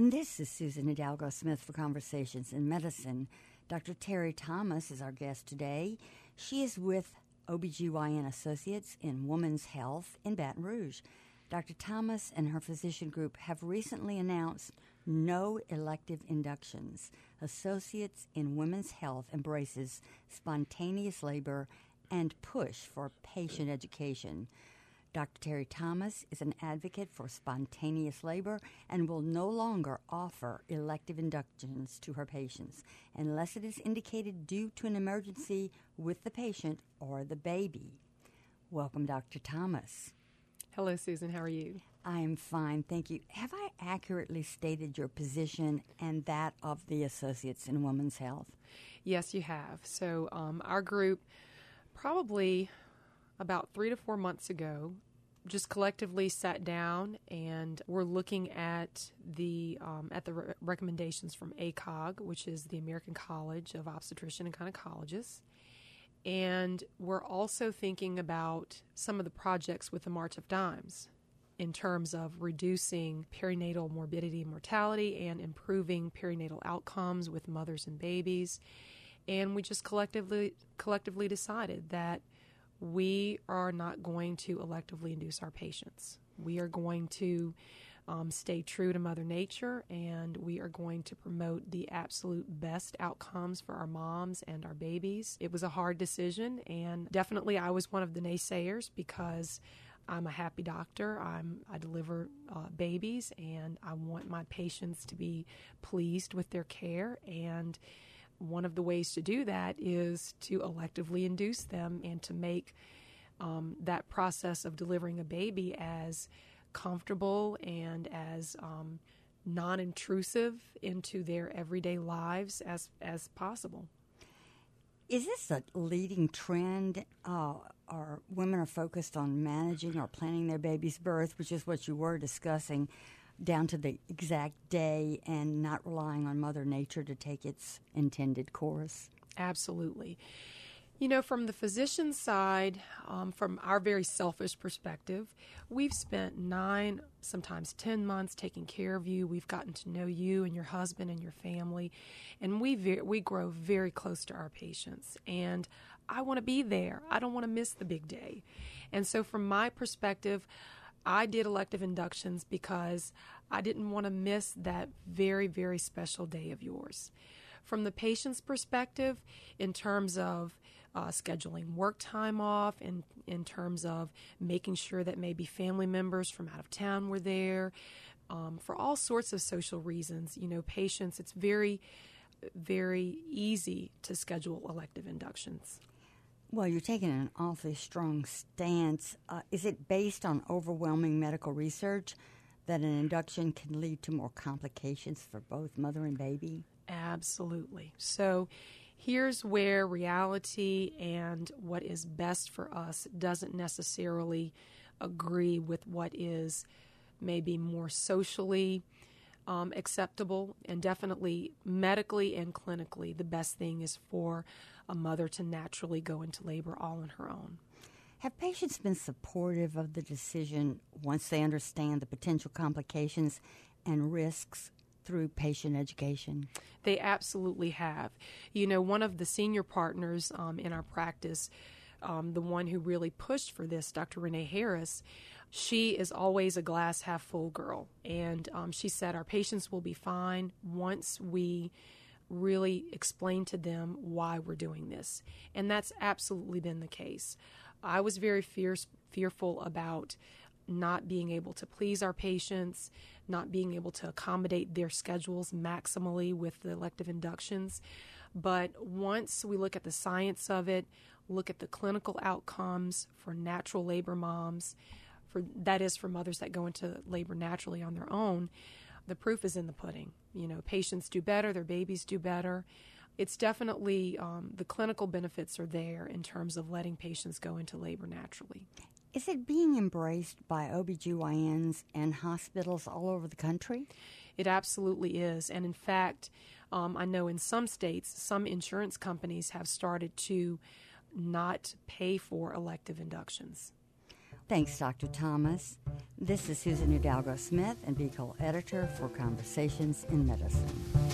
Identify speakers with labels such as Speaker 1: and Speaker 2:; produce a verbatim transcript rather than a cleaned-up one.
Speaker 1: And this is Susan Hidalgo Smith for Conversations in Medicine. Doctor Terry Thomas is our guest today. She is with O B G Y N Associates in Women's Health in Baton Rouge. Doctor Thomas and her physician group have recently announced no elective inductions. Associates in Women's Health embraces spontaneous labor and push for patient education. Doctor Terry Thomas is an advocate for spontaneous labor and will no longer offer elective inductions to her patients unless it is indicated due to an emergency with the patient or the baby. Welcome, Doctor Thomas.
Speaker 2: Hello, Susan. How are you?
Speaker 1: I'm fine, thank you. Have I accurately stated your position and that of the Associates in Women's Health?
Speaker 2: Yes, you have. So um, our group probably about three to four months ago, just collectively sat down and we're looking at the um, at the re- recommendations from A C O G, which is the American College of Obstetrician and Gynecologists. And we're also thinking about some of the projects with the March of Dimes in terms of reducing perinatal morbidity and mortality and improving perinatal outcomes with mothers and babies. And we just collectively collectively decided that we are not going to electively induce our patients. We are going to um, stay true to Mother Nature, and we are going to promote the absolute best outcomes for our moms and our babies. It was a hard decision, and definitely I was one of the naysayers because I'm a happy doctor. I'm, I deliver uh, babies, and I want my patients to be pleased with their care, and one of the ways to do that is to electively induce them and to make um, that process of delivering a baby as comfortable and as um, non-intrusive into their everyday lives as, as possible.
Speaker 1: Is this a leading trend? Uh, or women are focused on managing or planning their baby's birth, which is what you were discussing, down to the exact day and not relying on Mother Nature to take its intended course?
Speaker 2: Absolutely. You know, from the physician side, um, from our very selfish perspective, we've spent nine, sometimes ten months taking care of you. We've gotten to know you and your husband and your family, and we ve- we grow very close to our patients. And I want to be there. I don't want to miss the big day. And so from my perspective, I did elective inductions because I didn't want to miss that very, very special day of yours. From the patient's perspective, in terms of uh, scheduling work time off, and in terms of making sure that maybe family members from out of town were there, um, for all sorts of social reasons, you know, patients, it's very, very easy to schedule elective inductions.
Speaker 1: Well, you're taking an awfully strong stance. Uh, is it based on overwhelming medical research that an induction can lead to more complications for both mother and baby?
Speaker 2: Absolutely. So here's where reality and what is best for us doesn't necessarily agree with what is maybe more socially um, acceptable, and definitely medically and clinically the best thing is for a mother to naturally go into labor all on her own.
Speaker 1: Have patients been supportive of the decision once they understand the potential complications and risks through patient education?
Speaker 2: They absolutely have. You know, one of the senior partners um, in our practice, um, the one who really pushed for this, Doctor Renee Harris, she is always a glass half full girl. And um, she said our patients will be fine once we really explain to them why we're doing this. And that's absolutely been the case. I was very fierce, fearful about not being able to please our patients, not being able to accommodate their schedules maximally with the elective inductions. But once we look at the science of it, look at the clinical outcomes for natural labor moms, for that is for mothers that go into labor naturally on their own, the proof is in the pudding. You know, patients do better, their babies do better. It's definitely, um, the clinical benefits are there in terms of letting patients go into labor naturally.
Speaker 1: Is it being embraced by O B G Y Ns and hospitals all over the country?
Speaker 2: It absolutely is. And in fact, um, I know in some states, some insurance companies have started to not pay for elective inductions.
Speaker 1: Thanks, Doctor Thomas. This is Susan Hidalgo Smith and Beagle Editor for Conversations in Medicine.